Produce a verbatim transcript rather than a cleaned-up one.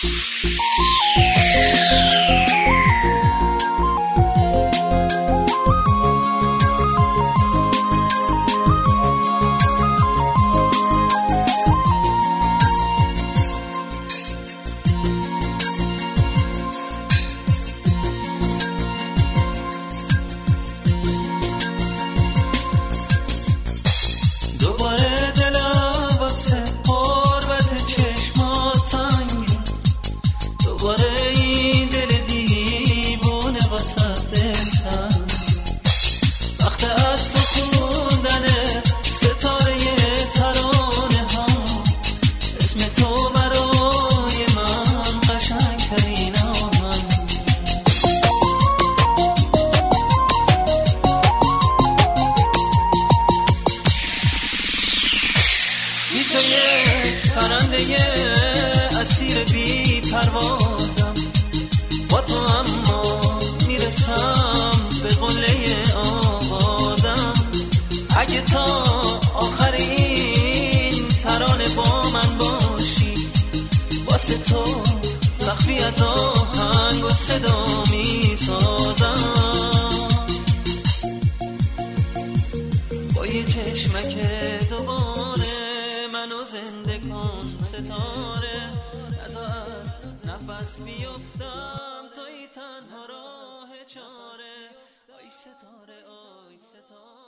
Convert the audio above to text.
اسیر بی پروازم با تو، اما میرسم به قله آوازم. اگه تا آخر این ترانه با من باشی، واسه تو سقفی از آهنگ و صدا میسازم. با یه چشمک دوباره منو زنده کن ستاره، از از نفس بیفتم توی تنها راه چاره. آی ستاره آی ستاره.